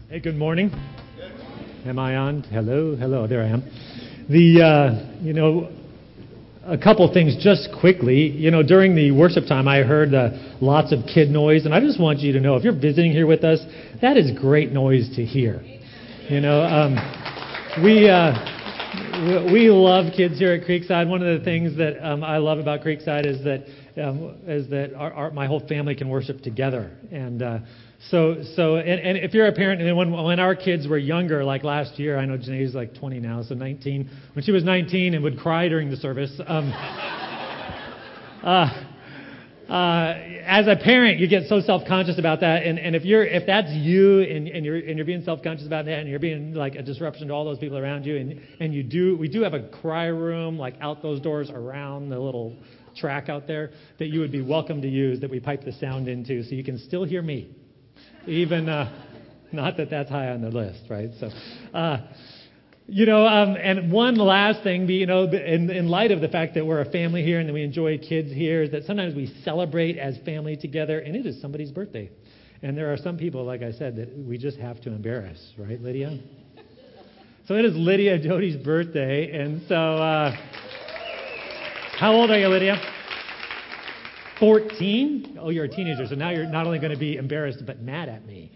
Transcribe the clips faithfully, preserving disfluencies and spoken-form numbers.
Hey, good morning. Am I on? Hello, hello, there I am. The, uh, you know, a couple things just quickly. You know, during the worship time, I heard uh, lots of kid noise, and I just want you to know, if you're visiting here with us, that is great noise to hear. You know, um, we... Uh, We love kids here at Creekside. One of the things that um, I love about Creekside is that um, is that our, our, my whole family can worship together. And uh, so so and, and if you're a parent, and when when our kids were younger, like last year, I know Janae's like twenty now, so nineteen. When she was nineteen and would cry during the service. Um, uh, Uh, as a parent, you get so self-conscious about that, and, and if you're if that's you, and, and you're and you're being self-conscious about that, and you're being like a disruption to all those people around you, and and you do we do have a cry room like out those doors around the little track out there that you would be welcome to use, that we pipe the sound into, so you can still hear me, even uh, not that that's high on the list, right? So. Uh, You know, um, and one last thing, you know, in, in light of the fact that we're a family here and that we enjoy kids here, is that sometimes we celebrate as family together, and it is somebody's birthday. And there are some people, like I said, that we just have to embarrass, right, Lydia? So it is Lydia Jody's birthday, and so, uh, how old are you, Lydia? fourteen? Oh, you're a teenager, so now you're not only going to be embarrassed, but mad at me.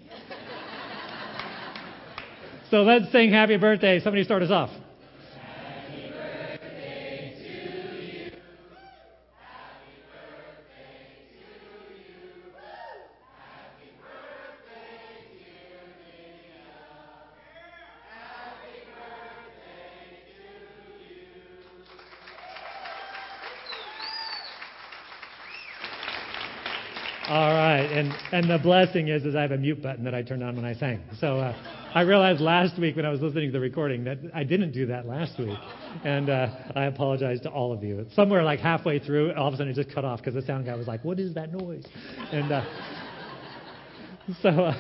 So let's sing happy birthday. Somebody start us off. Happy birthday to you. Happy birthday to you. Happy birthday, dear Lydia. Happy birthday to you. All right, and, and the blessing is, is I have a mute button that I turned on when I sang. So uh, I realized last week when I was listening to the recording that I didn't do that last week, and uh, I apologize to all of you. Somewhere like halfway through, all of a sudden it just cut off because the sound guy was like, "What is that noise?" And uh, so, uh,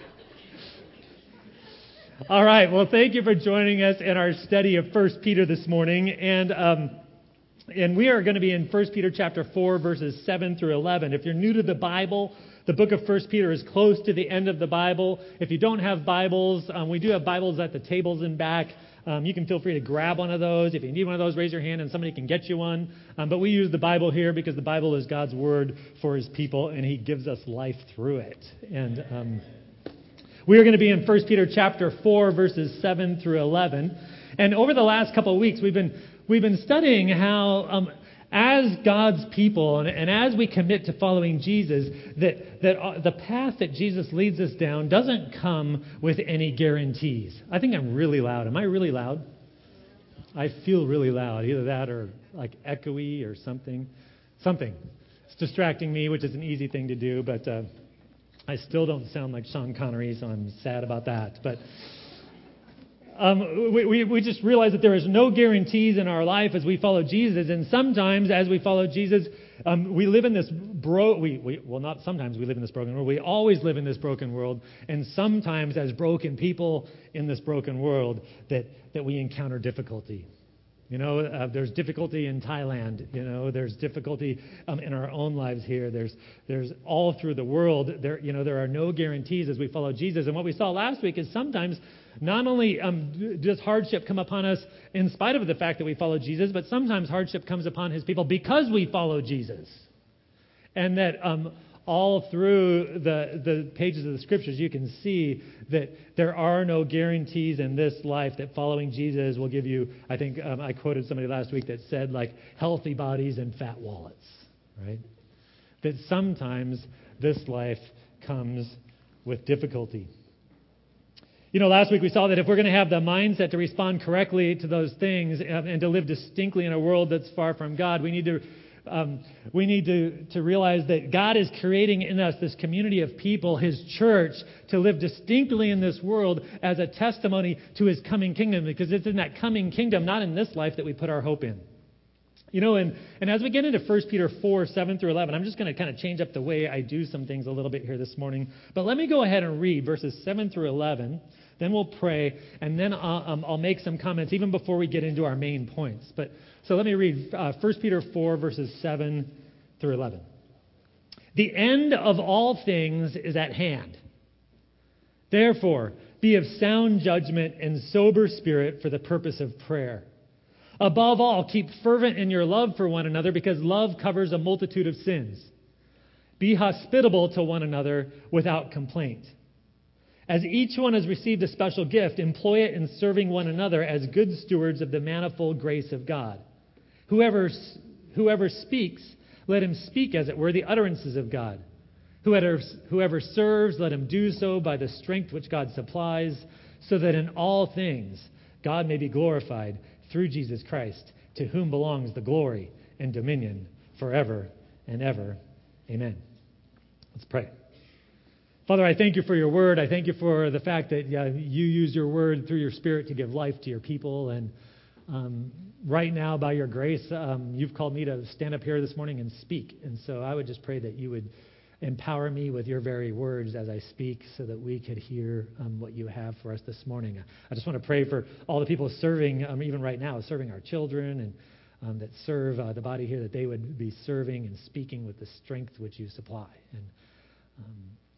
all right, well, thank you for joining us in our study of First Peter this morning, and. Um, And we are going to be in First Peter chapter four, verses seven through eleven. If you're new to the Bible, the book of First Peter is close to the end of the Bible. If you don't have Bibles, um, we do have Bibles at the tables in back. Um, you can feel free to grab one of those. If you need one of those, raise your hand and somebody can get you one. Um, but we use the Bible here because the Bible is God's word for his people, and he gives us life through it. And um, we are going to be in First Peter chapter four, verses seven through eleven. And over the last couple of weeks, we've been We've been studying how, um, as God's people, and, and as we commit to following Jesus, that, that uh, the path that Jesus leads us down doesn't come with any guarantees. I think I'm really loud. Am I really loud? I feel really loud. Either that or like echoey or something. Something. It's distracting me, which is an easy thing to do, but uh, I still don't sound like Sean Connery, so I'm sad about that. But... Um, we, we, we just realize that there is no guarantees in our life as we follow Jesus. And sometimes as we follow Jesus, um, we live in this bro... We, we, well, not sometimes we live in this broken world. We always live in this broken world. And sometimes as broken people in this broken world that, that we encounter difficulty. You know, uh, there's difficulty in Thailand. You know, there's difficulty um, in our own lives here. There's there's all through the world. There, you know, there are no guarantees as we follow Jesus. And what we saw last week is sometimes not only um, does hardship come upon us in spite of the fact that we follow Jesus, but sometimes hardship comes upon his people because we follow Jesus. And that um, all through the, the pages of the Scriptures, you can see that there are no guarantees in this life that following Jesus will give you. I think um, I quoted somebody last week that said, like, healthy bodies and fat wallets, right? That sometimes this life comes with difficulty. You know, last week we saw that if we're going to have the mindset to respond correctly to those things and to live distinctly in a world that's far from God, we need to Um, we need to, to realize that God is creating in us this community of people, his church, to live distinctly in this world as a testimony to his coming kingdom, because it's in that coming kingdom, not in this life, that we put our hope in. You know, and, and as we get into First Peter four, seven through eleven, I'm just going to kind of change up the way I do some things a little bit here this morning. But let me go ahead and read verses seven through eleven. Then we'll pray, and then I'll, um, I'll make some comments even before we get into our main points. But so let me read uh, First Peter four, verses seven through eleven. The end of all things is at hand. Therefore, Be of sound judgment and sober spirit for the purpose of prayer. Above all, keep fervent in your love for one another, because love covers a multitude of sins. Be hospitable to one another without complaint. As each one has received a special gift, employ it in serving one another as good stewards of the manifold grace of God. Whoever, whoever speaks, let him speak, as it were, the utterances of God. Whoever, whoever serves, let him do so by the strength which God supplies, so that in all things God may be glorified through Jesus Christ, to whom belongs the glory and dominion forever and ever. Amen. Let's pray. Father, I thank you for your word. I thank you for the fact that uh, you use your word through your Spirit to give life to your people. And um, right now, by your grace, um, you've called me to stand up here this morning and speak. And so I would just pray that you would empower me with your very words as I speak, so that we could hear um, what you have for us this morning. I just want to pray for all the people serving, um, even right now, serving our children and um, that serve uh, the body here, that they would be serving and speaking with the strength which you supply. And um,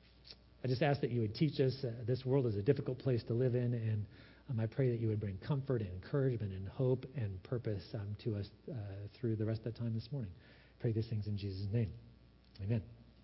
I just ask that you would teach us. Uh, this world is a difficult place to live in, and um, I pray that you would bring comfort and encouragement and hope and purpose um, to us uh, through the rest of the time this morning. Pray these things in Jesus' name. Amen.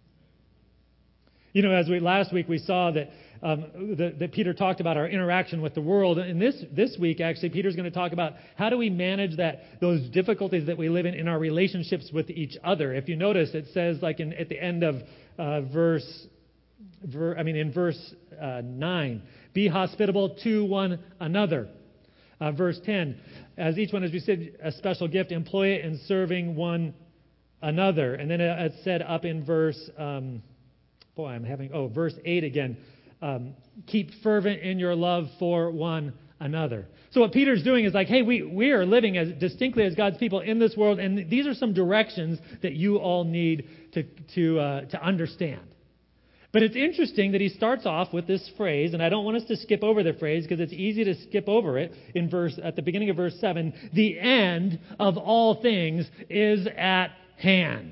You know, as we last week we saw that um, that, that Peter talked about our interaction with the world, and this this week actually Peter's going to talk about how do we manage that those difficulties that we live in in our relationships with each other. If you notice, it says like in, at the end of uh, verse, ver, I mean in verse uh, nine, be hospitable to one another. Uh, verse ten, as each one has received a special gift, employ it in serving one another. And then it said up in verse. Um, Boy, I'm having, oh, verse eight again. Um, keep fervent in your love for one another. So what Peter's doing is like, hey, we, we are living as distinctly as God's people in this world, and these are some directions that you all need to, to, uh, to understand. But it's interesting that he starts off with this phrase, and I don't want us to skip over the phrase because it's easy to skip over it in verse at the beginning of verse seven. The end of all things is at hand.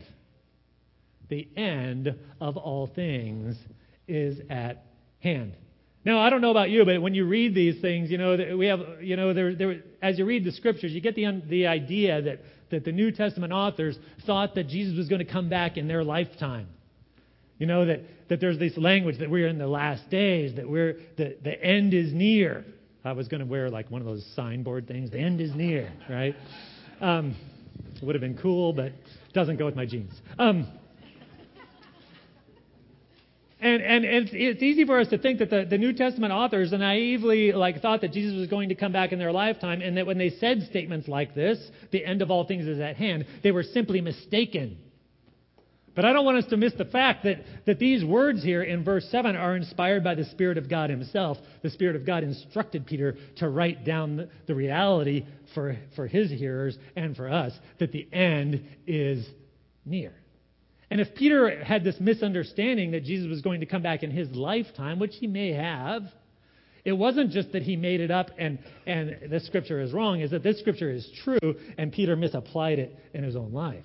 The end of all things is at hand. Now, I don't know about you, but when you read these things, you know, we have, you know, there, there, as you read the scriptures, you get the the idea that, that the New Testament authors thought that Jesus was going to come back in their lifetime. You know, that, that there's this language that we're in the last days, that we're the, the end is near. I was going to wear like one of those signboard things, the end is near, right? Um, it would have been cool, but it doesn't go with my jeans. Um And and it's, it's easy for us to think that the, the New Testament authors naively like thought that Jesus was going to come back in their lifetime, and that when they said statements like this, the end of all things is at hand, they were simply mistaken. But I don't want us to miss the fact that, that these words here in verse seven are inspired by the Spirit of God himself. The Spirit of God instructed Peter to write down the, the reality for, for his hearers and for us, that the end is near. And if Peter had this misunderstanding that Jesus was going to come back in his lifetime, which he may have, it wasn't just that he made it up and, and this scripture is wrong, is that this scripture is true and Peter misapplied it in his own life.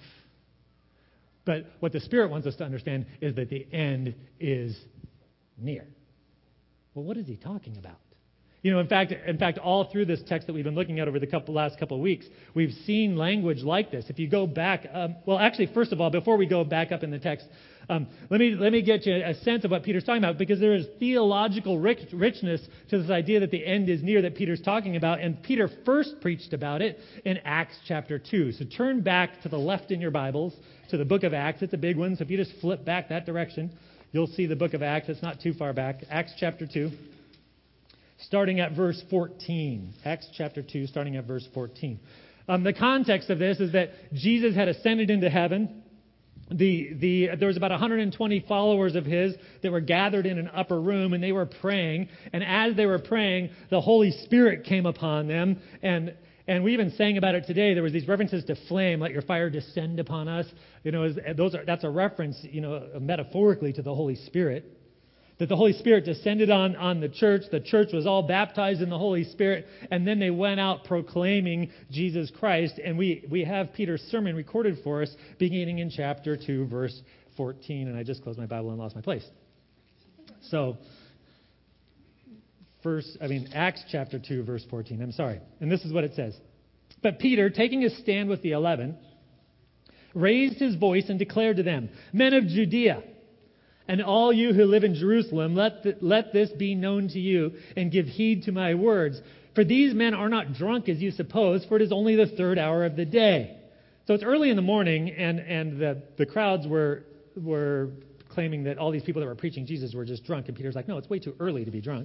But what the Spirit wants us to understand is that the end is near. Well, what is he talking about? You know, in fact, in fact, all through this text that we've been looking at over the couple, last couple of weeks, we've seen language like this. If you go back, um, well, actually, first of all, before we go back up in the text, um, let me let me get you a sense of what Peter's talking about, because there is theological rich, richness to this idea that the end is near that Peter's talking about, and Peter first preached about it in Acts chapter two. So turn back to the left in your Bibles to the book of Acts. It's a big one, so if you just flip back that direction, you'll see the book of Acts. It's not too far back. Acts chapter two. Starting at verse fourteen. Acts chapter two, starting at verse fourteen. Um, the context of this is that Jesus had ascended into heaven. The, the, there was about one hundred twenty followers of his that were gathered in an upper room, and they were praying. And as they were praying, the Holy Spirit came upon them. And and we even sang about it today. There was these references to flame, let your fire descend upon us. You know, those are that's a reference, you know, metaphorically to the Holy Spirit. That the Holy Spirit descended on, on the church. The church was all baptized in the Holy Spirit. And then they went out proclaiming Jesus Christ. And we, we have Peter's sermon recorded for us beginning in chapter two, verse fourteen. And I just closed my Bible and lost my place. So, first, I mean, Acts chapter two, verse fourteen. I'm sorry. And this is what it says. But Peter, taking his stand with the eleven, raised his voice and declared to them, Men of Judea, and all you who live in Jerusalem, let, th- let this be known to you, and give heed to my words. For these men are not drunk as you suppose, for it is only the third hour of the day. So it's early in the morning, and, and the, the crowds were, were claiming that all these people that were preaching Jesus were just drunk. And Peter's like, no, it's way too early to be drunk.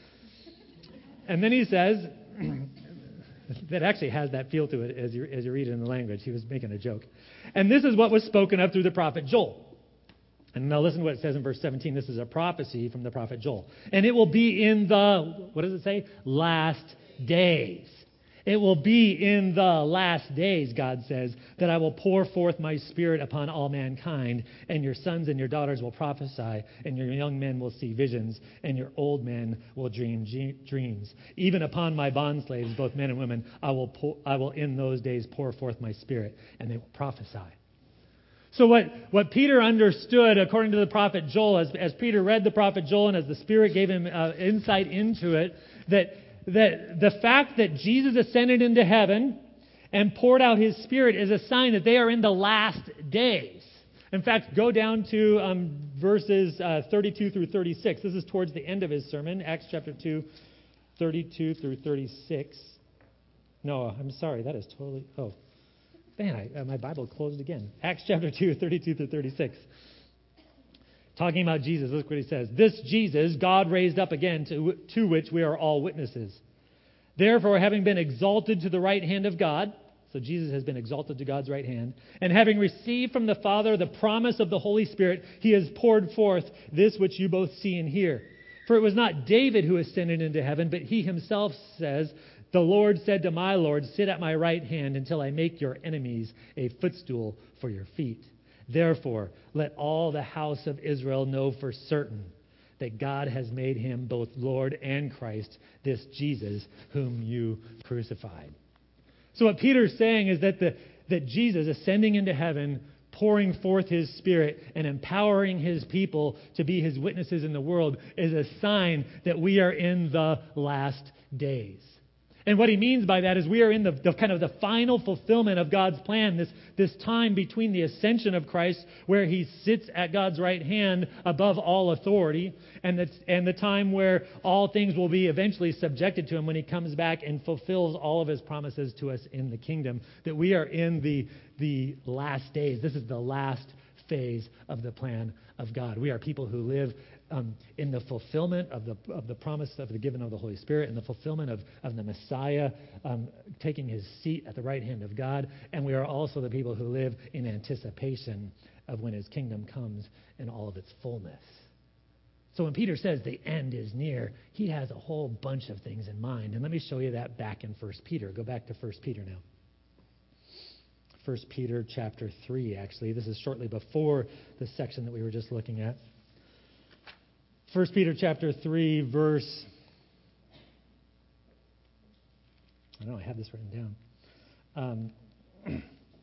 And then he says, that actually has that feel to it as you, as you read it in the language. He was making a joke. And this is what was spoken of through the prophet Joel. And now listen to what it says in verse seventeen. This is a prophecy from the prophet Joel. And it will be in the, what does it say? Last days. It will be in the last days, God says, that I will pour forth my Spirit upon all mankind, and your sons and your daughters will prophesy, and your young men will see visions, and your old men will dream dreams. Even upon my bondslaves, both men and women, I will, pour, I will in those days pour forth my Spirit, and they will prophesy. So what, what Peter understood, according to the prophet Joel, as, as Peter read the prophet Joel and as the Spirit gave him uh, insight into it, that that the fact that Jesus ascended into heaven and poured out his Spirit is a sign that they are in the last days. In fact, go down to um, verses uh, thirty-two through thirty-six. This is towards the end of his sermon, Acts chapter two, thirty-two through thirty-six. No, I'm sorry, that is totally... Oh, man, I, uh, my Bible closed again. Acts chapter two, thirty-two through thirty-six. Talking about Jesus, look what he says. This Jesus God raised up again, to, to which we are all witnesses. Therefore, having been exalted to the right hand of God, so Jesus has been exalted to God's right hand, and having received from the Father the promise of the Holy Spirit, he has poured forth this which you both see and hear. For it was not David who ascended into heaven, but he himself says, The Lord said to my Lord, Sit at my right hand until I make your enemies a footstool for your feet. Therefore, let all the house of Israel know for certain that God has made him both Lord and Christ, this Jesus whom you crucified. So what Peter's saying is that the, that Jesus ascending into heaven, pouring forth his Spirit and empowering his people to be his witnesses in the world is a sign that we are in the last days. And what he means by that is we are in the, the kind of the final fulfillment of God's plan, this, this time between the ascension of Christ, where he sits at God's right hand above all authority, and the, and the time where all things will be eventually subjected to him when he comes back and fulfills all of his promises to us in the kingdom. That we are in the, the last days. This is the last phase of the plan of God. We are people who live Um, in the fulfillment of the of the promise of the giving of the Holy Spirit, and the fulfillment of, of the Messiah um, taking his seat at the right hand of God. And we are also the people who live in anticipation of when his kingdom comes in all of its fullness. So when Peter says the end is near, he has a whole bunch of things in mind. And let me show you that back in First Peter. Go back to First Peter now. First Peter chapter three, actually. This is shortly before the section that we were just looking at. First Peter chapter three, verse, I know I have this written down. Um,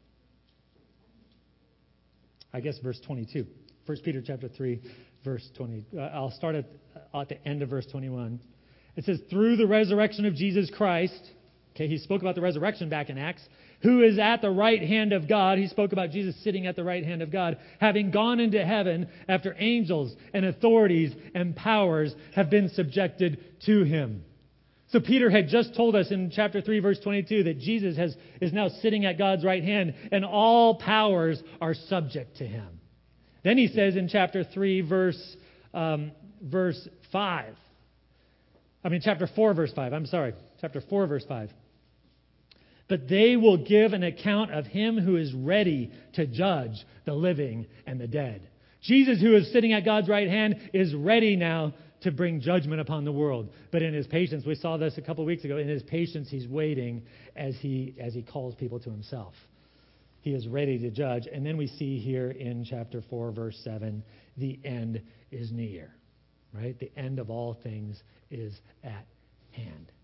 I guess verse twenty-two. First Peter chapter three, verse twenty. Uh, I'll start at, uh, at the end of verse twenty-one. It says, through the resurrection of Jesus Christ, okay, he spoke about the resurrection back in Acts, who is at the right hand of God. He spoke about Jesus sitting at the right hand of God, having gone into heaven after angels and authorities and powers have been subjected to him. So Peter had just told us in chapter three, verse twenty-two, that Jesus has, is now sitting at God's right hand, and all powers are subject to him. Then he says in chapter three, verse, um, verse five, I mean chapter four, verse five, I'm sorry, chapter four, verse five. But they will give an account of him who is ready to judge the living and the dead. Jesus, who is sitting at God's right hand, is ready now to bring judgment upon the world. But in his patience, we saw this a couple of weeks ago, in his patience, he's waiting as he as he calls people to himself. He is ready to judge. And then we see here in chapter four, verse seven, the end is near. Right? The end of all things is at hand.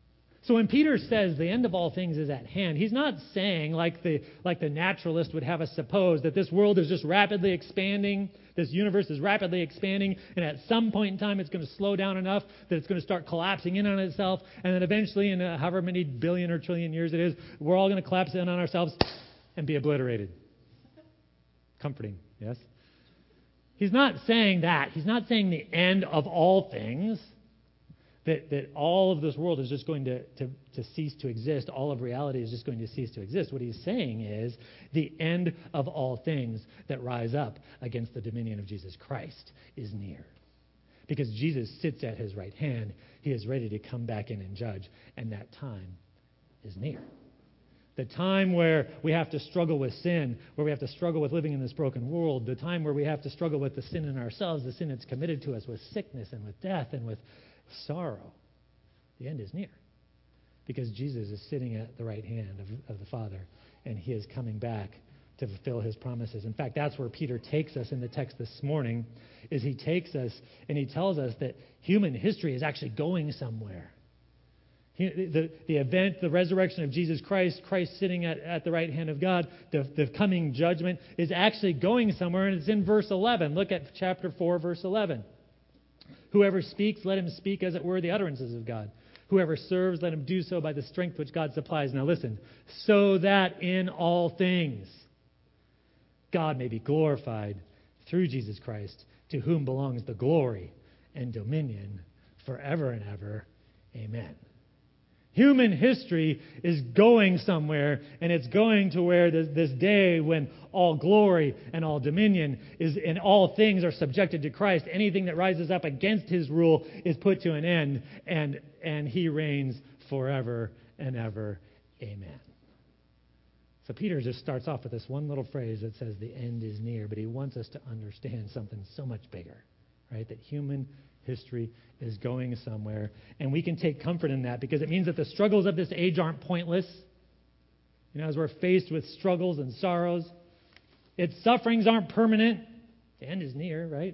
So when Peter says the end of all things is at hand, he's not saying, like the, like the naturalist would have us suppose, that this world is just rapidly expanding, this universe is rapidly expanding, and at some point in time it's going to slow down enough that it's going to start collapsing in on itself, and then eventually, in uh, however many billion or trillion years it is, we're all going to collapse in on ourselves and be obliterated. Comforting, yes? He's not saying that. He's not saying the end of all things. That, that all of this world is just going to, to, to cease to exist. All of reality is just going to cease to exist. What he's saying is the end of all things that rise up against the dominion of Jesus Christ is near. Because Jesus sits at his right hand. He is ready to come back in and judge. And that time is near. The time where we have to struggle with sin, where we have to struggle with living in this broken world, the time where we have to struggle with the sin in ourselves, the sin that's committed to us with sickness and with death and with sorrow. The end is near. Because Jesus is sitting at the right hand of, of the Father, and he is coming back to fulfill his promises. In fact, that's where Peter takes us in the text this morning, is he takes us and he tells us that human history is actually going somewhere. He, the, the event, the resurrection of Jesus Christ, Christ sitting at, at the right hand of God, the, the coming judgment is actually going somewhere, and it's in verse eleven. Look at chapter four, verse eleven. Whoever speaks, let him speak as it were the utterances of God. Whoever serves, let him do so by the strength which God supplies. Now listen, so that in all things God may be glorified through Jesus Christ, to whom belongs the glory and dominion forever and ever. Amen. Human history is going somewhere, and it's going to where this, this day when all glory and all dominion is, and all things are subjected to Christ. Anything that rises up against his rule is put to an end, and, and he reigns forever and ever. Amen. So Peter just starts off with this one little phrase that says the end is near, but he wants us to understand something so much bigger, right? That human history is going somewhere. And we can take comfort in that because it means that the struggles of this age aren't pointless. You know, as we're faced with struggles and sorrows, its sufferings aren't permanent. The end is near, right?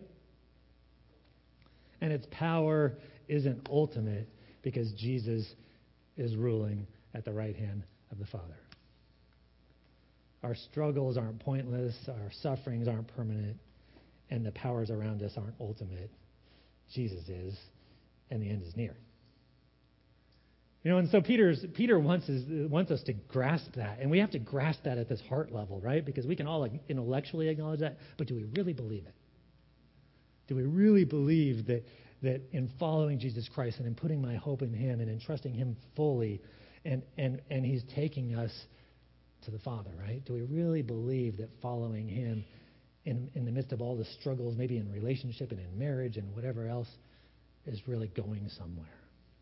And its power isn't ultimate because Jesus is ruling at the right hand of the Father. Our struggles aren't pointless. Our sufferings aren't permanent. And the powers around us aren't ultimate. Jesus is, and the end is near. You know, and so Peter's, Peter wants us, wants us to grasp that, and we have to grasp that at this heart level, right? Because we can all intellectually acknowledge that, but do we really believe it? Do we really believe that, that in following Jesus Christ and in putting my hope in him and in trusting him fully, and, and, and he's taking us to the Father, right? Do we really believe that following him In, in the midst of all the struggles, maybe in relationship and in marriage and whatever else, is really going somewhere?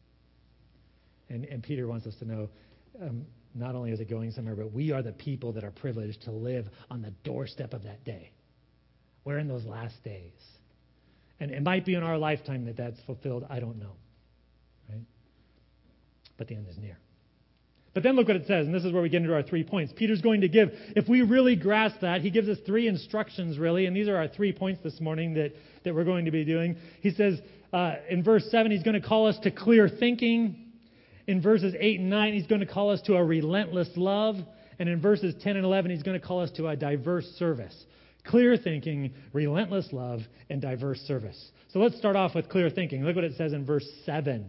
And, and Peter wants us to know, um, not only is it going somewhere, but we are the people that are privileged to live on the doorstep of that day. We're in those last days. And it might be in our lifetime that that's fulfilled. I don't know. Right? But the end is near. But then look what it says, and this is where we get into our three points. Peter's going to give, if we really grasp that, he gives us three instructions, really, and these are our three points this morning that, that we're going to be doing. He says uh, in verse seven, he's going to call us to clear thinking. In verses eight and nine, he's going to call us to a relentless love. And in verses ten and eleven, he's going to call us to a diverse service. Clear thinking, relentless love, and diverse service. So let's start off with clear thinking. Look what it says in verse seven.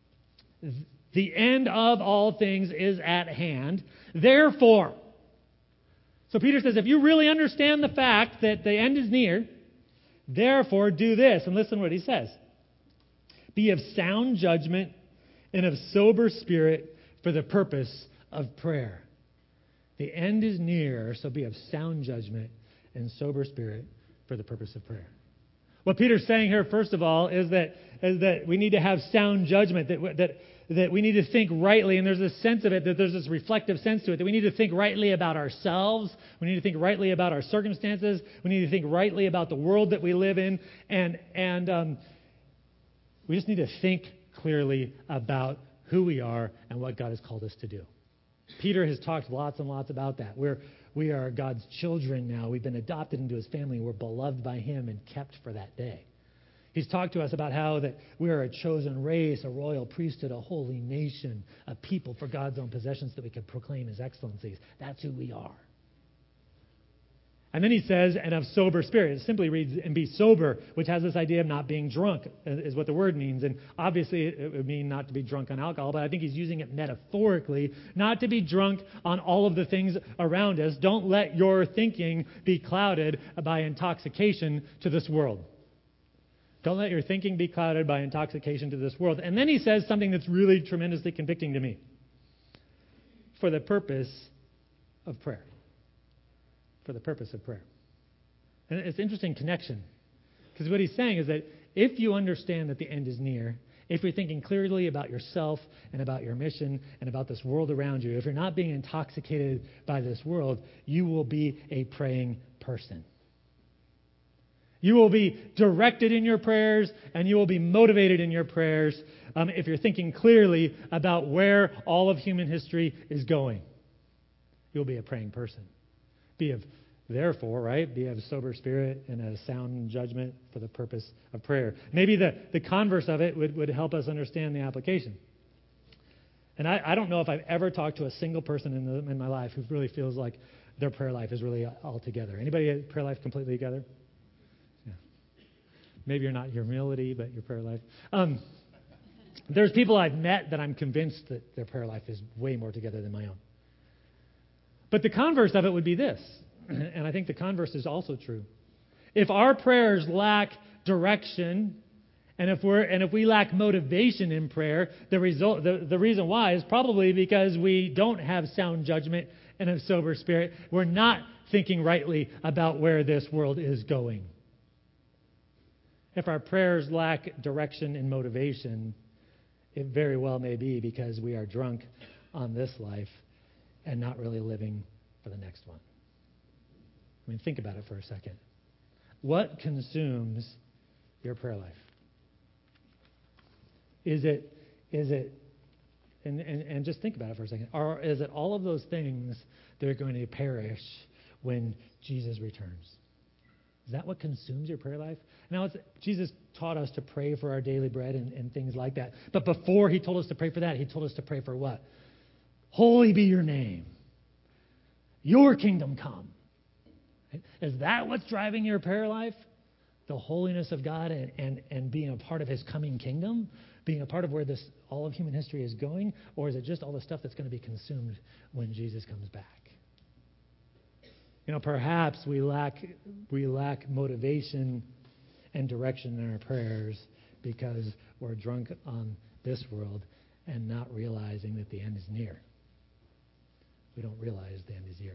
The end of all things is at hand. Therefore, so Peter says, if you really understand the fact that the end is near, therefore do this. And listen to what he says. Be of sound judgment and of sober spirit for the purpose of prayer. The end is near, so be of sound judgment and sober spirit for the purpose of prayer. What Peter's saying here, first of all, is that is that we need to have sound judgment, that that that we need to think rightly, and there's this sense of it, that there's this reflective sense to it, that we need to think rightly about ourselves, we need to think rightly about our circumstances, we need to think rightly about the world that we live in, and and um, we just need to think clearly about who we are and what God has called us to do. Peter has talked lots and lots about that. We're we are God's children now. We've been adopted into his family. We're beloved by him and kept for that day. He's talked to us about how that we are a chosen race, a royal priesthood, a holy nation, a people for God's own possessions that we can proclaim His excellencies. That's who we are. And then he says, and of sober spirit. It simply reads, and be sober, which has this idea of not being drunk, is what the word means. And obviously it would mean not to be drunk on alcohol, but I think he's using it metaphorically, not to be drunk on all of the things around us. Don't let your thinking be clouded by intoxication to this world. Don't let your thinking be clouded by intoxication to this world. And then he says something that's really tremendously convicting to me. For the purpose of prayer. For the purpose of prayer. And it's an interesting connection. Because what he's saying is that if you understand that the end is near, if you're thinking clearly about yourself and about your mission and about this world around you, if you're not being intoxicated by this world, you will be a praying person. You will be directed in your prayers and you will be motivated in your prayers um, if you're thinking clearly about where all of human history is going. You'll be a praying person. Be of, therefore, right, be of sober spirit and a sound judgment for the purpose of prayer. Maybe the, the converse of it would, would help us understand the application. And I, I don't know if I've ever talked to a single person in, the, in my life who really feels like their prayer life is really all together. Anybody prayer life completely together? Yeah. Maybe you're not humility, but your prayer life. Um, there's people I've met that I'm convinced that their prayer life is way more together than my own. But the converse of it would be this, and I think the converse is also true. If our prayers lack direction, and if we're and if we lack motivation in prayer, the result the, the reason why is probably because we don't have sound judgment and a sober spirit. We're not thinking rightly about where this world is going. If our prayers lack direction and motivation, it very well may be because we are drunk on this life and not really living for the next one. I mean, think about it for a second. What consumes your prayer life? Is it, is it, and, and, and just think about it for a second. Or is it all of those things that are going to perish when Jesus returns? Is that what consumes your prayer life? Now, it's, Jesus taught us to pray for our daily bread and, and things like that. But before he told us to pray for that, he told us to pray for what? Holy be your name. Your kingdom come. Is that what's driving your prayer life? The holiness of God and, and, and being a part of his coming kingdom? Being a part of where this all of human history is going? Or is it just all the stuff that's going to be consumed when Jesus comes back? You know, perhaps we lack we lack motivation and direction in our prayers because we're drunk on this world and not realizing that the end is near. We don't realize the end is near.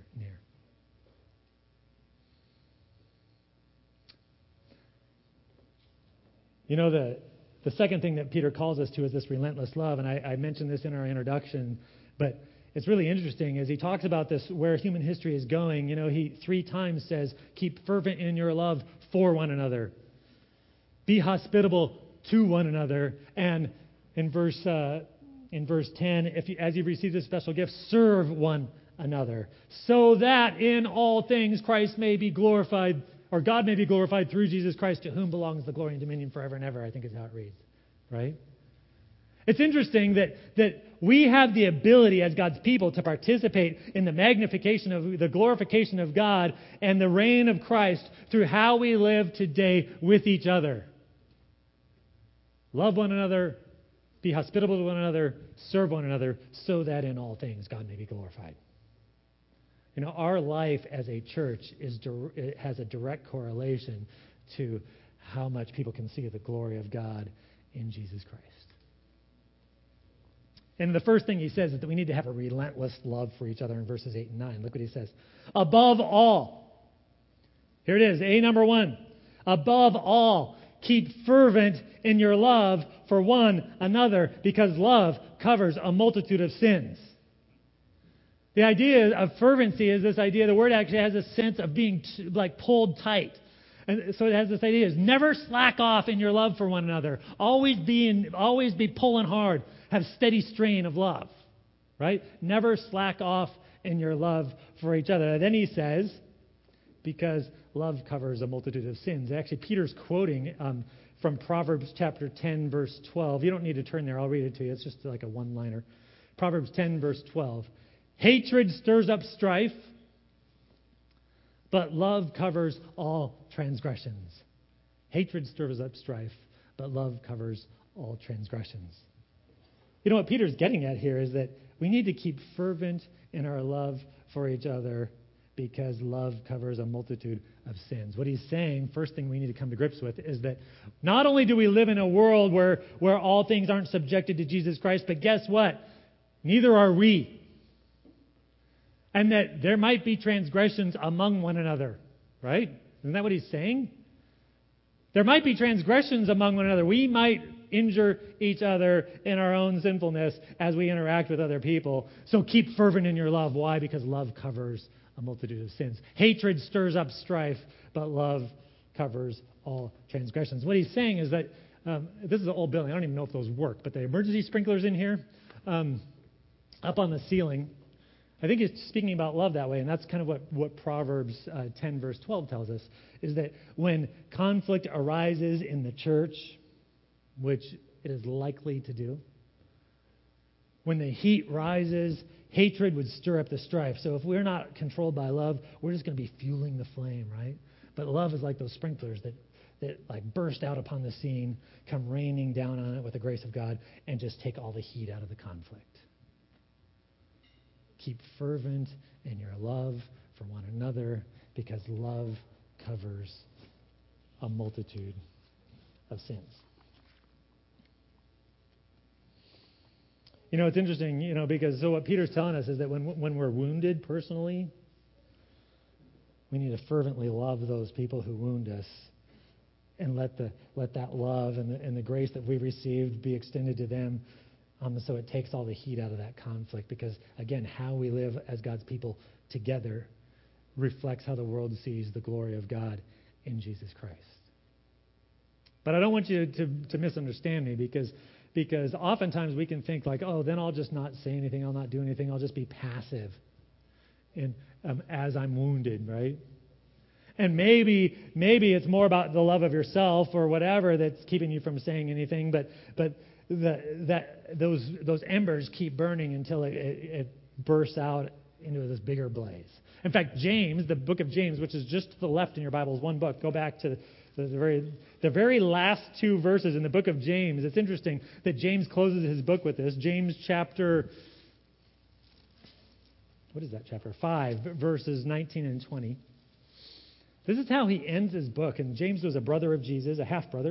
You know, the the second thing that Peter calls us to is this relentless love, and I, I mentioned this in our introduction, but it's really interesting as he talks about this, where human history is going. You know, he three times says, keep fervent in your love for one another. Be hospitable to one another. And in verse uh, in verse ten, if you, as you've received this special gift, serve one another, so that in all things Christ may be glorified, or God may be glorified through Jesus Christ, to whom belongs the glory and dominion forever and ever, I think is how it reads. Right? It's interesting that, that we have the ability as God's people to participate in the magnification of the glorification of God and the reign of Christ through how we live today with each other. Love one another, be hospitable to one another, serve one another, so that in all things God may be glorified. You know, our life as a church is it has a direct correlation to how much people can see the glory of God in Jesus Christ. And the first thing he says is that we need to have a relentless love for each other in verses eight and nine. Look what he says. Above all, here it is, A number one. Above all, keep fervent in your love for one another, because love covers a multitude of sins. The idea of fervency is this idea, the word actually has a sense of being t- like pulled tight. And so it has this idea is never slack off in your love for one another. Always be in, always be pulling hard. Have steady strain of love, right? Never slack off in your love for each other. And then he says, because love covers a multitude of sins. Actually, Peter's quoting um, from Proverbs chapter ten, verse twelve. You don't need to turn there. I'll read it to you. It's just like a one-liner. Proverbs ten, verse twelve. Hatred stirs up strife, but love covers all transgressions. Hatred stirs up strife, but love covers all transgressions. You know what Peter's getting at here is that we need to keep fervent in our love for each other because love covers a multitude of sins. What he's saying, first thing we need to come to grips with, is that not only do we live in a world where, where all things aren't subjected to Jesus Christ, but guess what? Neither are we. And that there might be transgressions among one another, right? Isn't that what he's saying? There might be transgressions among one another. We might injure each other in our own sinfulness as we interact with other people. So keep fervent in your love. Why? Because love covers a multitude of sins. Hatred stirs up strife, but love covers all transgressions. What he's saying is that, um, this is an old building. I don't even know if those work, but the emergency sprinklers in here, um, up on the ceiling, I think he's speaking about love that way, and that's kind of what, what Proverbs uh, ten, verse twelve tells us, is that when conflict arises in the church, which it is likely to do, when the heat rises, hatred would stir up the strife. So if we're not controlled by love, we're just going to be fueling the flame, right? But love is like those sprinklers that, that like burst out upon the scene, come raining down on it with the grace of God, and just take all the heat out of the conflict. Keep fervent in your love for one another because love covers a multitude of sins. You know, it's interesting, you know, because so what Peter's telling us is that when when we're wounded personally, we need to fervently love those people who wound us and let the let that love and the, and the grace that we received be extended to them. Um, so it takes all the heat out of that conflict because, again, how we live as God's people together reflects how the world sees the glory of God in Jesus Christ. But I don't want you to, to misunderstand me because, because oftentimes we can think like, oh, then I'll just not say anything, I'll not do anything, I'll just be passive in, um, as I'm wounded, right? And maybe maybe it's more about the love of yourself or whatever that's keeping you from saying anything, but but the, that those those embers keep burning until it, it, it bursts out into this bigger blaze. In fact, James, the book of James, which is just to the left in your Bible, is one book. Go back to the, the very the very last two verses in the book of James. It's interesting that James closes his book with this. James chapter, what is that chapter? five, verses nineteen and twenty. This is how he ends his book. And James was a brother of Jesus, a half-brother.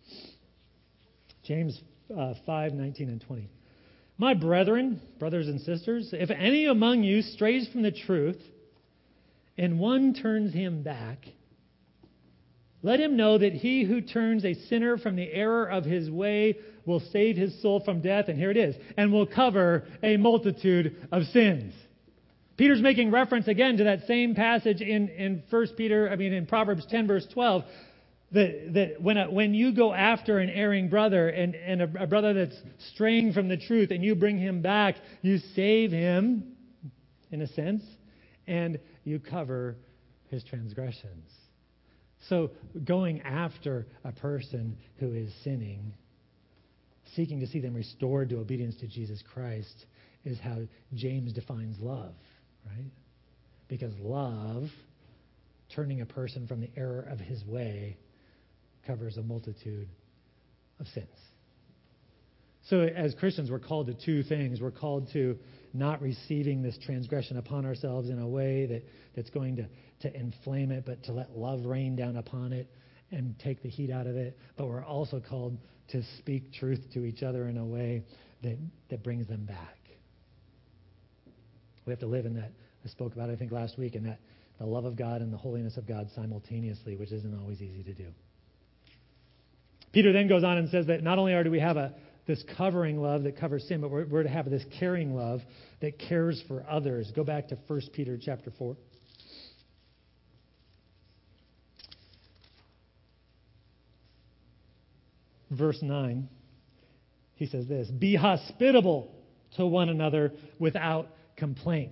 James uh, five, nineteen and twenty. My brethren, brothers and sisters, if any among you strays from the truth, and one turns him back, let him know that he who turns a sinner from the error of his way will save his soul from death, and here it is, and will cover a multitude of sins. Peter's making reference again to that same passage in, in First Peter, I mean in Proverbs ten, verse twelve, that, that when a, when you go after an erring brother and, and a, a brother that's straying from the truth and you bring him back, you save him, in a sense, and you cover his transgressions. So going after a person who is sinning, seeking to see them restored to obedience to Jesus Christ, is how James defines love. Right? Because love, turning a person from the error of his way, covers a multitude of sins. So as Christians, we're called to two things. We're called to not receiving this transgression upon ourselves in a way that, that's going to, to inflame it, but to let love rain down upon it and take the heat out of it. But we're also called to speak truth to each other in a way that, that brings them back. We have to live in that. I spoke about it, I think, last week, in that the love of God and the holiness of God simultaneously, which isn't always easy to do. Peter then goes on and says that not only are do we have a this covering love that covers sin, but we're, we're to have this caring love that cares for others. Go back to First Peter chapter four. Verse nine. He says this, be hospitable to one another without complaint.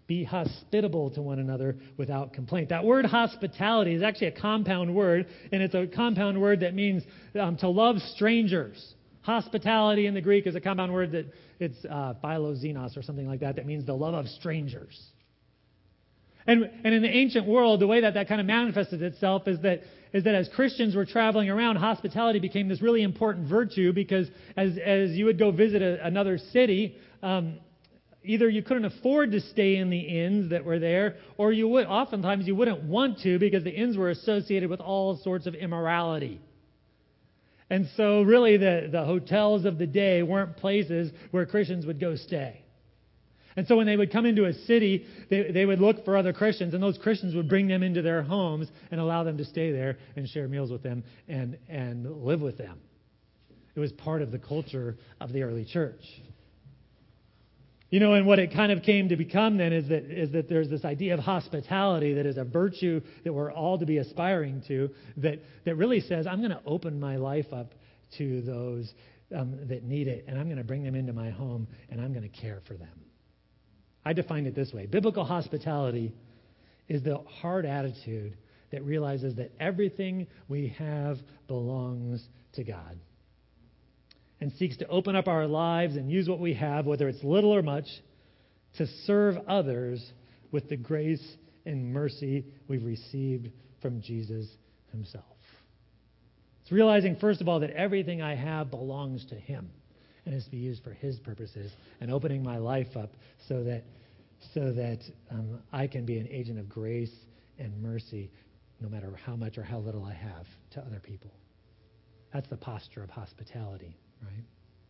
Be hospitable to one another without complaint. That word hospitality is actually a compound word, and it's a compound word that means um, to love strangers. Hospitality in the Greek is a compound word that it's uh, philoxenos or something like that, that means the love of strangers. And, and in the ancient world, the way that that kind of manifested itself is that is that as Christians were traveling around, hospitality became this really important virtue because as, as you would go visit a, another city, um, either you couldn't afford to stay in the inns that were there, or you would oftentimes you wouldn't want to because the inns were associated with all sorts of immorality. And so really the, the hotels of the day weren't places where Christians would go stay. And so when they would come into a city, they, they would look for other Christians, and those Christians would bring them into their homes and allow them to stay there and share meals with them and, and live with them. It was part of the culture of the early church. You know, and what it kind of came to become then is that is that there's this idea of hospitality that is a virtue that we're all to be aspiring to, that, that really says, I'm going to open my life up to those um, that need it, and I'm going to bring them into my home, and I'm going to care for them. I define it this way. Biblical hospitality is the heart attitude that realizes that everything we have belongs to God and seeks to open up our lives and use what we have, whether it's little or much, to serve others with the grace and mercy we've received from Jesus himself. It's realizing, first of all, that everything I have belongs to him and is to be used for his purposes, and opening my life up so that so that um, I can be an agent of grace and mercy no matter how much or how little I have to other people. That's the posture of hospitality, right?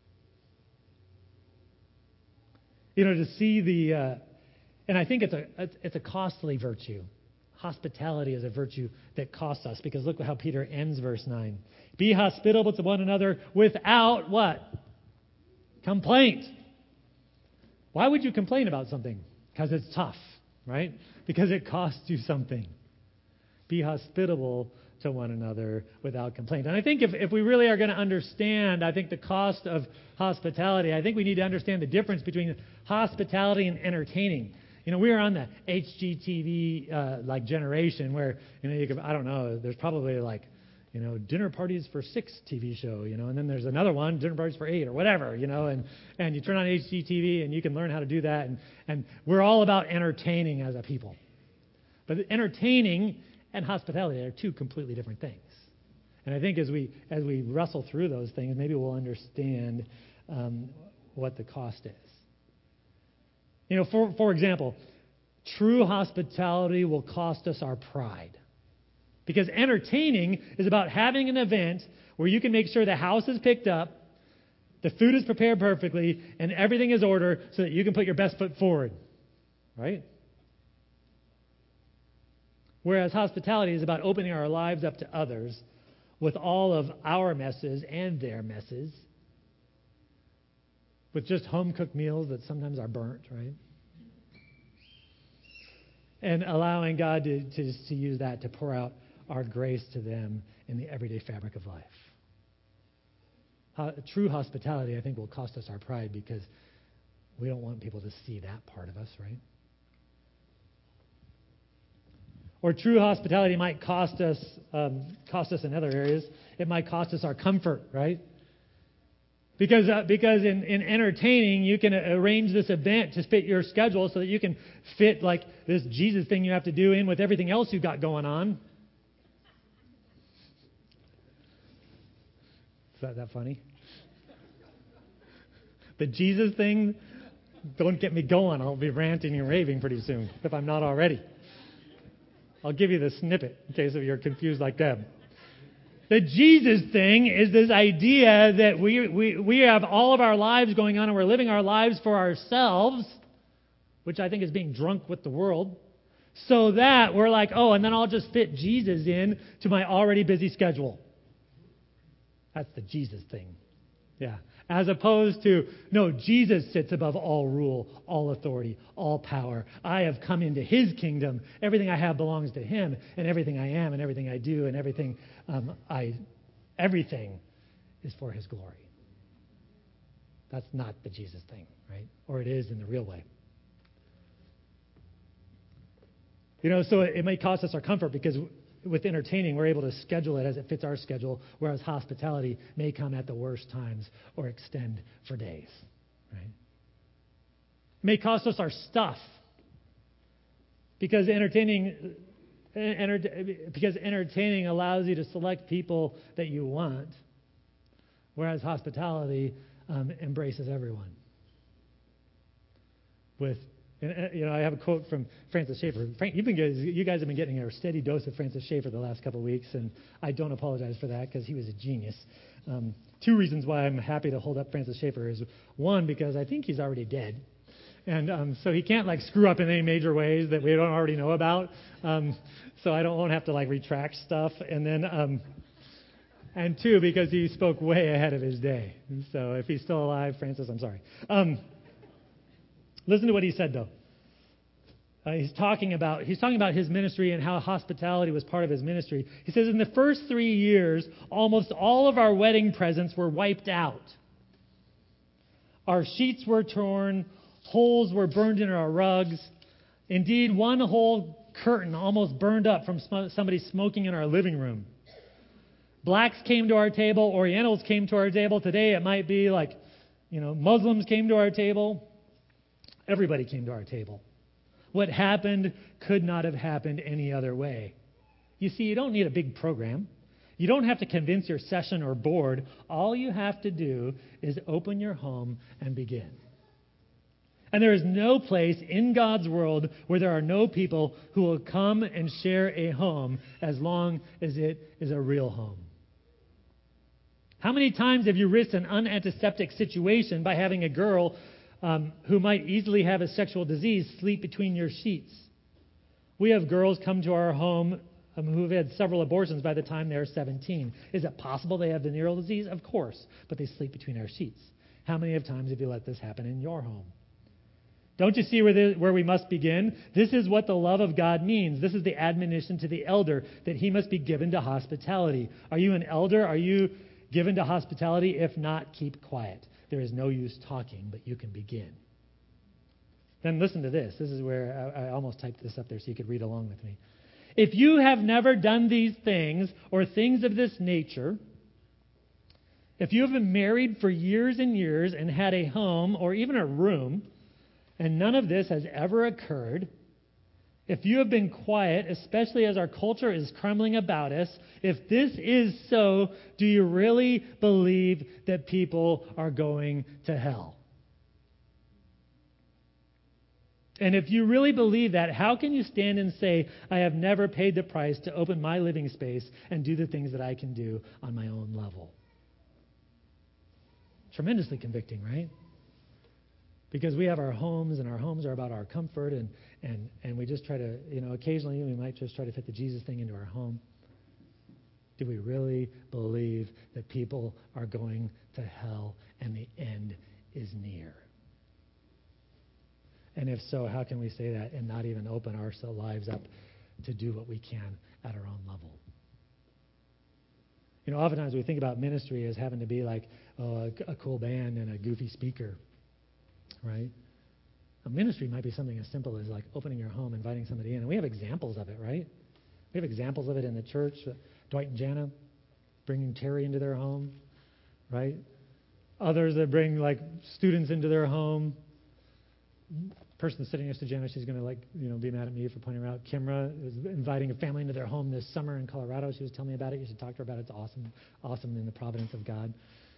You know, to see the, uh, and I think it's a it's a costly virtue. Hospitality is a virtue that costs us, because look how Peter ends verse nine. Be hospitable to one another without what? Complaint. Why would you complain about something? Because it's tough, right? Because it costs you something. Be hospitable to one another without complaint. And I think if, if we really are going to understand, I think the cost of hospitality, I think we need to understand the difference between hospitality and entertaining. You know, we are on the H G T V uh, like generation where, you know, you can, I don't know, there's probably like, you know, dinner parties for six T V show, you know, and then there's another one, dinner parties for eight or whatever, you know, and, and you turn on H G T V and you can learn how to do that. And, and we're all about entertaining as a people. But entertaining and hospitality are two completely different things. And I think as we as we wrestle through those things, maybe we'll understand um, what the cost is. You know, for, for example, true hospitality will cost us our pride. Because entertaining is about having an event where you can make sure the house is picked up, the food is prepared perfectly, and everything is ordered so that you can put your best foot forward. Right? Whereas hospitality is about opening our lives up to others with all of our messes and their messes, with just home-cooked meals that sometimes are burnt, right? And allowing God to, to, to use that to pour out our grace to them in the everyday fabric of life. Ho- true hospitality, I think, will cost us our pride because we don't want people to see that part of us, right? Or true hospitality might cost us um, cost us in other areas. It might cost us our comfort, right? Because uh, because in, in entertaining, you can arrange this event to fit your schedule so that you can fit like this Jesus thing you have to do in with everything else you've got going on. Is that that funny? The Jesus thing, don't get me going. I'll be ranting and raving pretty soon, if I'm not already. I'll give you the snippet in case if you're confused like Deb. The Jesus thing is this idea that we, we, we have all of our lives going on and we're living our lives for ourselves, which I think is being drunk with the world, so that we're like, oh, and then I'll just fit Jesus in to my already busy schedule. That's the Jesus thing. Yeah. As opposed to, no, Jesus sits above all rule, all authority, all power. I have come into his kingdom. Everything I have belongs to him, and everything I am and everything I do and everything um, I, everything is for his glory. That's not the Jesus thing, right? Or it is in the real way. You know, so it, it may cost us our comfort because with entertaining, we're able to schedule it as it fits our schedule, whereas hospitality may come at the worst times or extend for days, right? It may cost us our stuff because entertaining, enter, because entertaining allows you to select people that you want, whereas hospitality um, embraces everyone. With And, you know, I have a quote from Francis Schaeffer. Frank, you've been you guys have been getting a steady dose of Francis Schaeffer the last couple of weeks, and I don't apologize for that because he was a genius. Um, two reasons why I'm happy to hold up Francis Schaeffer is, one, because I think he's already dead, and um, so he can't like screw up in any major ways that we don't already know about. Um, so I don't won't have to like retract stuff, and then. Um, and two, because he spoke way ahead of his day. So if he's still alive, Francis, I'm sorry. Um, Listen to what he said, though. Uh, he's talking about he's talking about his ministry and how hospitality was part of his ministry. He says, in the first three years, almost all of our wedding presents were wiped out. Our sheets were torn, holes were burned in our rugs. Indeed, one whole curtain almost burned up from sm- somebody smoking in our living room. Blacks came to our table, Orientals came to our table. Today it might be like, you know, Muslims came to our table. Everybody came to our table. What happened could not have happened any other way. You see, you don't need a big program. You don't have to convince your session or board. All you have to do is open your home and begin. And there is no place in God's world where there are no people who will come and share a home as long as it is a real home. How many times have you risked an unantiseptic situation by having a girl Um, who might easily have a sexual disease sleep between your sheets? We have girls come to our home um, who have had several abortions by the time they're seventeen. Is it possible they have venereal disease? Of course, but they sleep between our sheets. How many of times have you let this happen in your home? Don't you see where, the, where we must begin? This is what the love of God means. This is the admonition to the elder, that he must be given to hospitality. Are you an elder? Are you given to hospitality? If not, keep quiet. There is no use talking, but you can begin. Then listen to this. This is where I, I almost typed this up there so you could read along with me. If you have never done these things or things of this nature, if you have been married for years and years and had a home or even a room, and none of this has ever occurred, if you have been quiet, especially as our culture is crumbling about us, if this is so, do you really believe that people are going to hell? And if you really believe that, how can you stand and say, I have never paid the price to open my living space and do the things that I can do on my own level? Tremendously convicting, right? Because we have our homes, and our homes are about our comfort, and, and, and we just try to, you know, occasionally we might just try to fit the Jesus thing into our home. Do we really believe that people are going to hell and the end is near? And if so, how can we say that and not even open our lives up to do what we can at our own level? You know, oftentimes we think about ministry as having to be like oh, a, a cool band and a goofy speaker. Right? A ministry might be something as simple as like opening your home, inviting somebody in. And we have examples of it, right? We have examples of it in the church. Uh, Dwight and Jana bringing Terry into their home, right? Others that bring like students into their home. Person sitting next to Jana, she's going to like, you know, be mad at me for pointing her out. Kimra is inviting a family into their home this summer in Colorado. She was telling me about it. You should talk to her about it. It's awesome, awesome in the providence of God.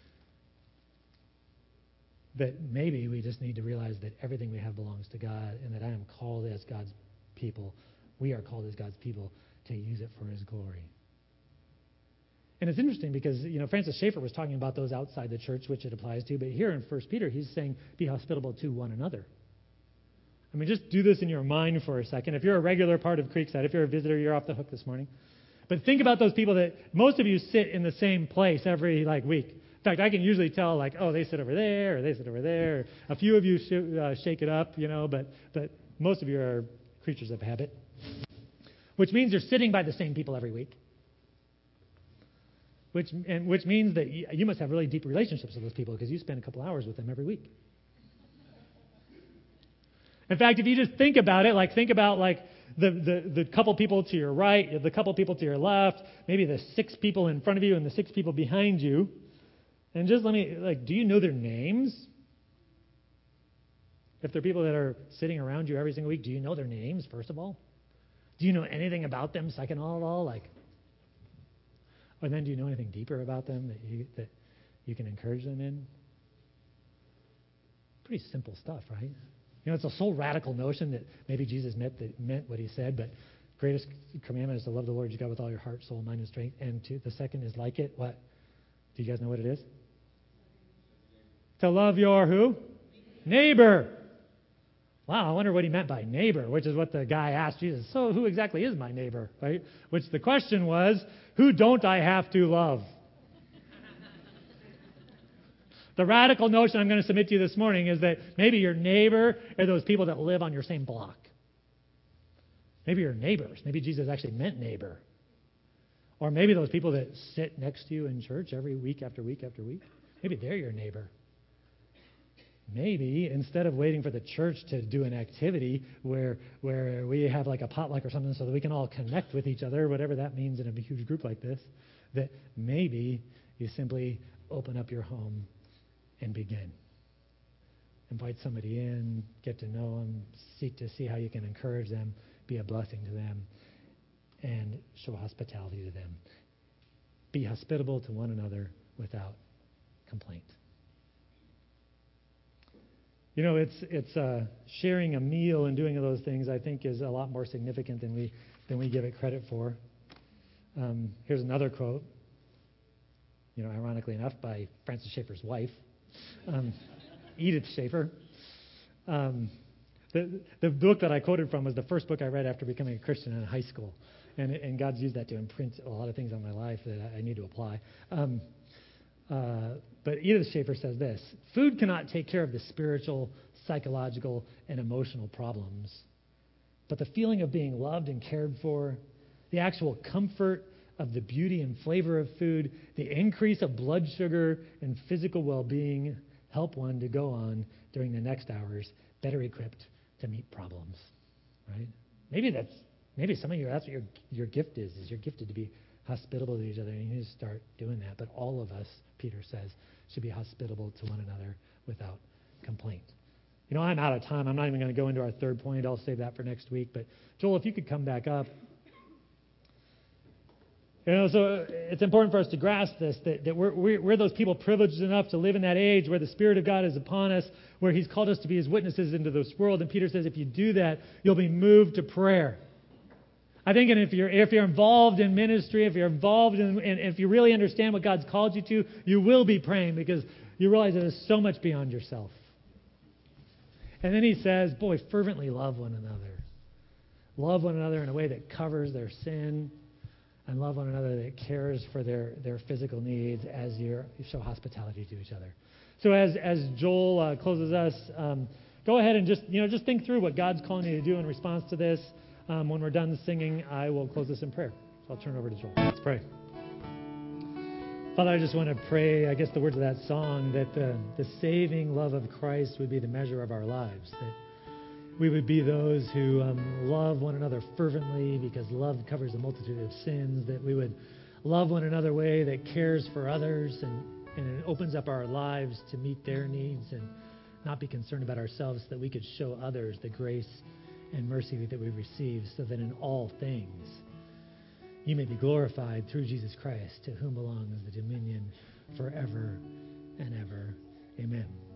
But maybe we just need to realize that everything we have belongs to God, and that I am called as God's people. We are called as God's people to use it for His glory. And it's interesting because, you know, Francis Schaeffer was talking about those outside the church, which it applies to. But here in First Peter, he's saying, be hospitable to one another. I mean, just do this in your mind for a second. If you're a regular part of Creekside, if you're a visitor, you're off the hook this morning. But think about those people that most of you sit in the same place every, like, week. In fact, I can usually tell, like, oh, they sit over there, or they sit over there. A few of you sh- uh, shake it up, you know, but, but most of you are creatures of habit, which means you're sitting by the same people every week, which and which means that you, you must have really deep relationships with those people because you spend a couple hours with them every week. In fact, if you just think about it, like think about like the, the, the couple people to your right, the couple people to your left, maybe the six people in front of you and the six people behind you. And just let me, like, do you know their names? If they're people that are sitting around you every single week, do you know their names, first of all? Do you know anything about them, second of all? Like, or then do you know anything deeper about them that you that you can encourage them in? Pretty simple stuff, right? You know, it's a so radical notion that maybe Jesus meant that meant what he said, but greatest commandment is to love the Lord your God with all your heart, soul, mind, and strength. And to, the second is like it. What? Do you guys know what it is? To love your who? Neighbor. Wow, I wonder what he meant by neighbor, which is what the guy asked Jesus. So who exactly is my neighbor, right? Which the question was, who don't I have to love? The radical notion I'm going to submit to you this morning is that maybe your neighbor are those people that live on your same block. Maybe your neighbors. Maybe Jesus actually meant neighbor. Or maybe those people that sit next to you in church every week after week after week. Maybe they're your neighbor. Maybe instead of waiting for the church to do an activity where where we have like a potluck or something so that we can all connect with each other, whatever that means in a huge group like this, that maybe you simply open up your home and begin. Invite somebody in, get to know them, seek to see how you can encourage them, be a blessing to them, and show hospitality to them. Be hospitable to one another without complaint. You know, it's it's uh, sharing a meal and doing those things, I think, is a lot more significant than we than we give it credit for. Um, here's another quote, you know, ironically enough, by Francis Schaeffer's wife, um, Edith Schaeffer. Um, the, the book that I quoted from was the first book I read after becoming a Christian in high school. And, and God's used that to imprint a lot of things on my life that I, I need to apply. Um, uh, but Edith Schaeffer says this: food cannot take care of the spiritual, psychological, and emotional problems. But the feeling of being loved and cared for, the actual comfort of the beauty and flavor of food, the increase of blood sugar and physical well-being help one to go on during the next hours better equipped to meet problems. Right? Maybe that's maybe some of you, that's what your your gift is, is you're gifted to be hospitable to each other, and you need to start doing that. But all of us, Peter says, should be hospitable to one another without complaint. You know, I'm out of time. I'm not even going to go into our third point. I'll save that for next week. But Joel, if you could come back up. You know, so it's important for us to grasp this, that, that we're, we're, we're those people privileged enough to live in that age where the Spirit of God is upon us, where He's called us to be His witnesses into this world. And Peter says if you do that, you'll be moved to prayer. I think and if you're if you're involved in ministry, if you're involved in, and if you really understand what God's called you to, you will be praying because you realize that it's so much beyond yourself. And then he says, boy, fervently love one another. Love one another in a way that covers their sin, and love one another that cares for their, their physical needs as you show hospitality to each other. So as as Joel uh, closes us, um, go ahead and just you know just think through what God's calling you to do in response to this. Um, when we're done singing, I will close this in prayer. So I'll turn it over to Joel. Let's pray. Father, I just want to pray, I guess the words of that song, that the, the saving love of Christ would be the measure of our lives, that we would be those who um, love one another fervently because love covers a multitude of sins, that we would love one another in a way that cares for others and, and it opens up our lives to meet their needs and not be concerned about ourselves, so that we could show others the grace and mercy that we receive, so that in all things you may be glorified through Jesus Christ, to whom belongs the dominion forever and ever. Amen.